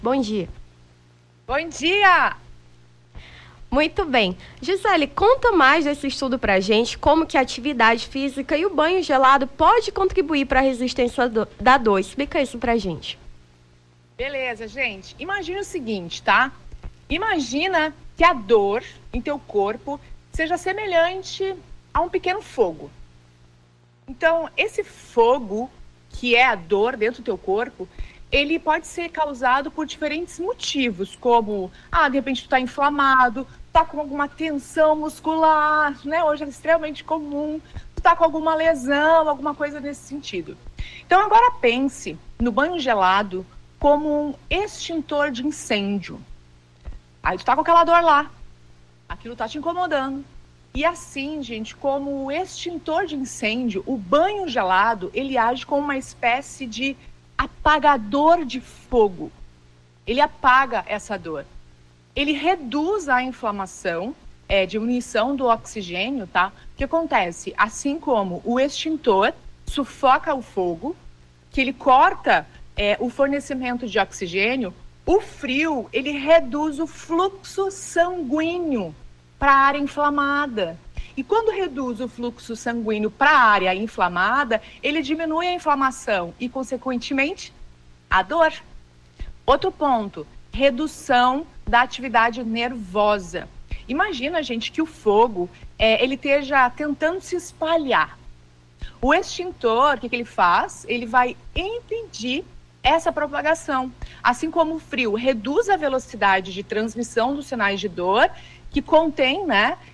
Bom dia. Bom dia! Muito bem. Gisele, conta mais desse estudo pra gente, como que a atividade física e o banho gelado pode contribuir para a resistência da dor. Explica isso pra gente. Beleza, gente. Imagina o seguinte, tá? Imagina que a dor em teu corpo seja semelhante a um pequeno fogo. Então, esse fogo, que é a dor dentro do teu corpo, ele pode ser causado por diferentes motivos, como, de repente tu tá inflamado, tá com alguma tensão muscular, né? Hoje é extremamente comum, tu tá com alguma lesão, alguma coisa nesse sentido. Então, agora pense no banho gelado como um extintor de incêndio. Aí tu tá com aquela dor lá, aquilo tá te incomodando. E assim, gente, como o extintor de incêndio, o banho gelado, ele age como uma espécie de apagador de fogo. Ele apaga essa dor. Ele reduz a inflamação, diminuição do oxigênio, tá? O que acontece? Assim como o extintor sufoca o fogo, que ele corta o fornecimento de oxigênio, o frio, ele reduz o fluxo sanguíneo para a área inflamada. E quando reduz o fluxo sanguíneo para a área inflamada, ele diminui a inflamação e, consequentemente, a dor. Outro ponto, redução da atividade nervosa. Imagina, gente, que o fogo, ele esteja tentando se espalhar. O extintor, o que ele faz? Ele vai impedir essa propagação. Assim como o frio reduz a velocidade de transmissão dos sinais de dor que contém,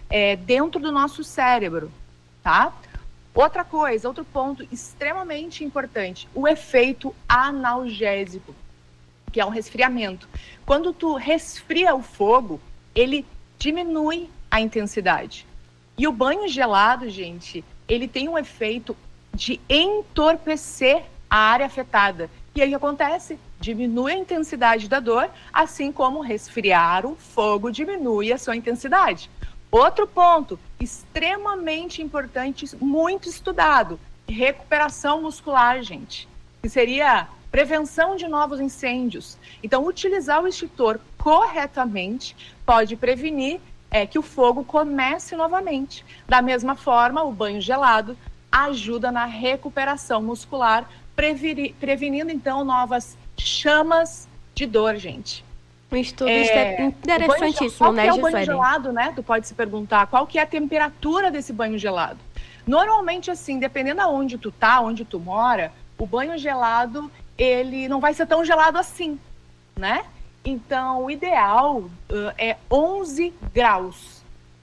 dentro do nosso cérebro, tá? Outra coisa, outro ponto extremamente importante, o efeito analgésico, que é um resfriamento. Quando tu resfria o fogo, ele diminui a intensidade. E o banho gelado, gente, ele tem um efeito de entorpecer a área afetada. E aí o que acontece? Diminui a intensidade da dor, assim como resfriar o fogo diminui a sua intensidade. Outro ponto extremamente importante, muito estudado, recuperação muscular, gente, que seria prevenção de novos incêndios. Então, utilizar o extintor corretamente pode prevenir que o fogo comece novamente. Da mesma forma, o banho gelado ajuda na recuperação muscular, prevenindo, então, novas chamas de dor, gente. Um estudo interessantíssimo, né, Gisele? Qual que é o banho gelado, né? Tu pode se perguntar, qual que é a temperatura desse banho gelado? Normalmente, assim, dependendo aonde tu tá, onde tu mora, o banho gelado, ele não vai ser tão gelado assim, né? Então, o ideal é 11 graus.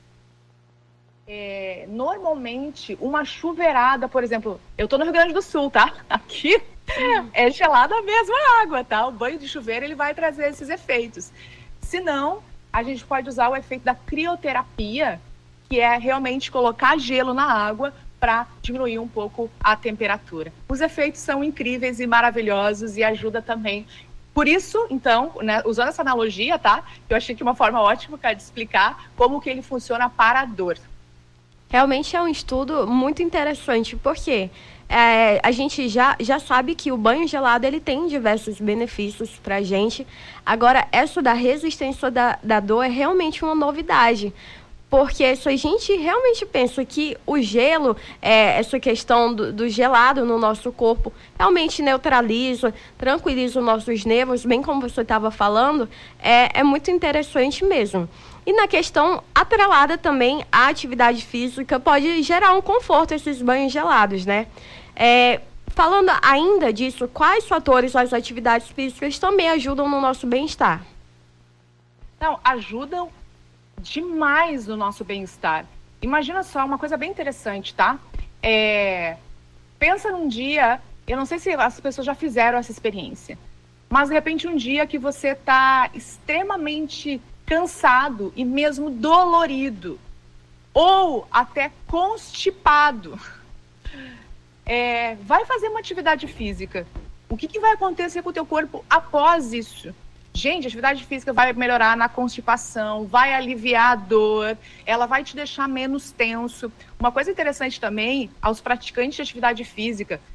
Normalmente, uma chuveirada, por exemplo, eu tô no Rio Grande do Sul, tá? Aqui é gelada mesmo a água, tá? O banho de chuveiro, ele vai trazer esses efeitos. Se não, a gente pode usar o efeito da crioterapia, que é realmente colocar gelo na água para diminuir um pouco a temperatura. Os efeitos são incríveis e maravilhosos e ajuda também. Por isso, então, né, usando essa analogia, tá? Eu achei que uma forma ótima de explicar como que ele funciona para a dor. Realmente é um estudo muito interessante, porque a gente já sabe que o banho gelado ele tem diversos benefícios para a gente. Agora, essa da resistência da dor é realmente uma novidade. Porque se a gente realmente pensa que o gelo, essa questão do gelado no nosso corpo, realmente neutraliza, tranquiliza os nossos nervos, bem como você estava falando, é muito interessante mesmo. E na questão atrelada também, a atividade física pode gerar um conforto esses banhos gelados, né? Falando ainda disso, quais fatores as atividades físicas também ajudam no nosso bem-estar? Não, ajudam demais no nosso bem-estar. Imagina só, uma coisa bem interessante, tá? Pensa num dia, eu não sei se as pessoas já fizeram essa experiência, mas de repente um dia que você está extremamente cansado e mesmo dolorido, ou até constipado, vai fazer uma atividade física. O que vai acontecer com o teu corpo após isso? Gente, a atividade física vai melhorar na constipação, vai aliviar a dor, ela vai te deixar menos tenso. Uma coisa interessante também, aos praticantes de atividade física,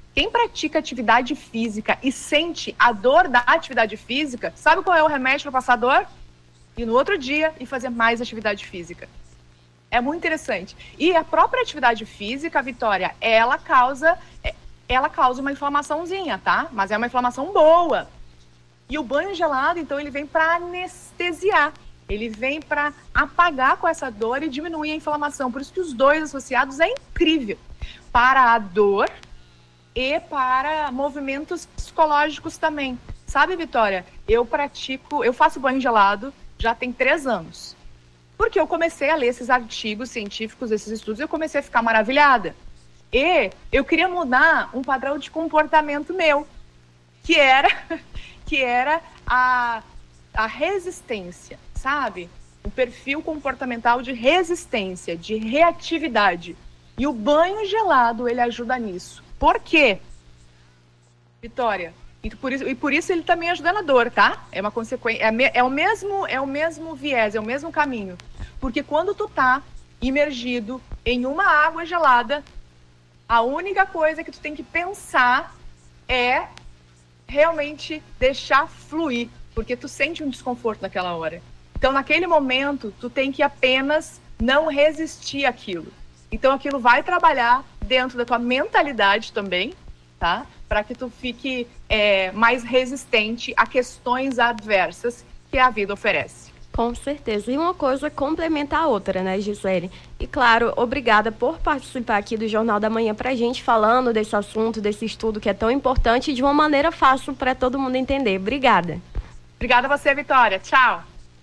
Quem pratica atividade física e sente a dor da atividade física, sabe qual é o remédio para passar dor? Ir no outro dia e fazer mais atividade física. É muito interessante. E a própria atividade física, Vitória, ela causa uma inflamaçãozinha, tá? Mas é uma inflamação boa. E o banho gelado, então, ele vem para anestesiar. Ele vem para apagar com essa dor e diminuir a inflamação. Por isso que os dois associados é incrível. Para a dor e para movimentos psicológicos também. Sabe, Vitória, eu faço banho gelado já tem 3 anos. Porque eu comecei a ler esses artigos científicos, esses estudos, e eu comecei a ficar maravilhada. E eu queria mudar um padrão de comportamento meu, que era a resistência, sabe? O perfil comportamental de resistência, de reatividade. E o banho gelado, ele ajuda nisso. Por quê, Vitória? E por isso ele também ajuda na dor, tá? É uma consequência, é o mesmo viés, é o mesmo caminho. Porque quando tu tá imergido em uma água gelada, a única coisa que tu tem que pensar é realmente deixar fluir, porque tu sente um desconforto naquela hora. Então, naquele momento, tu tem que apenas não resistir àquilo. Então, aquilo vai trabalhar dentro da tua mentalidade também, tá? Para que tu fique mais resistente a questões adversas que a vida oferece. Com certeza. E uma coisa complementa a outra, né, Gisele? E claro, obrigada por participar aqui do Jornal da Manhã pra gente, falando desse assunto, desse estudo que é tão importante e de uma maneira fácil para todo mundo entender. Obrigada. Obrigada a você, Vitória. Tchau.